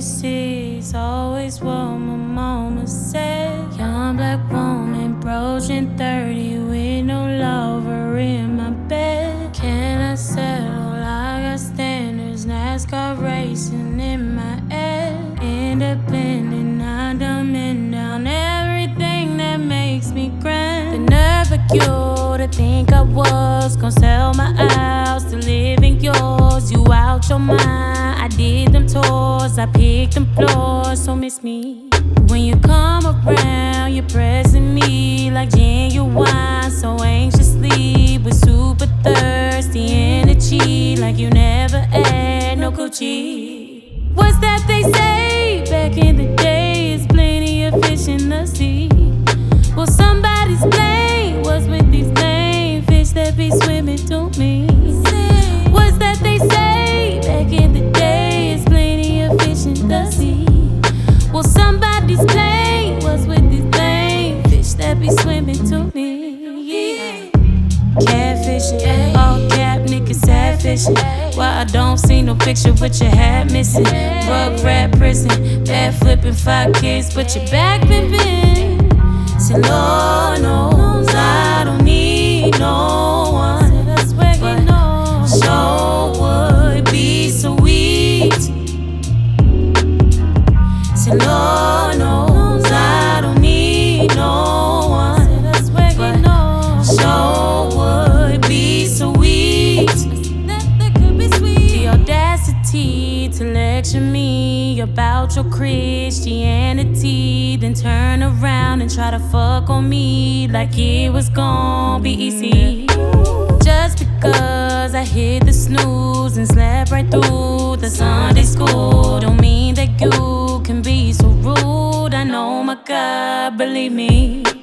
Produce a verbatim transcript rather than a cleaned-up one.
this is always what my mama said. Young black woman approaching thirty with no lover in my bed. Can I settle? I got standards, NASCAR racing in my head. Independent, I dumbing down everything that makes me grand. The nerve of you to think I was gonna sell my house to live in yours. You out your mind, I did them tours, I picked them floors, so miss me. When you come around, you're pressing me like genuine, so anxiously with super thirsty energy, like you never had no Gucci. What's that they say back in the day? It's plenty of fish in the sea. Well, somebody's blame was with these lame fish that be swimming to me. What's that they say back in the day? It's plenty of fish in the sea. Well, somebody's blame was with these lame fish that be swimming to me. Yeah. Catfishing, all cap niggas sad fishing. Why I don't see no picture with your hat missing? Rug rat prison, bad flipping five kids, but your back been bent. See, Lord knows I don't need no one, but sure would be so sweet. See, Lord knows I don't need no one, but sure would be so sweet. The audacity to lecture me about your Christianity, then turn around and try to fuck on me like it was gon' be easy. Just because I hit the snooze and slept right through the Sunday school, don't mean that you can be so rude. I know my God, believe me.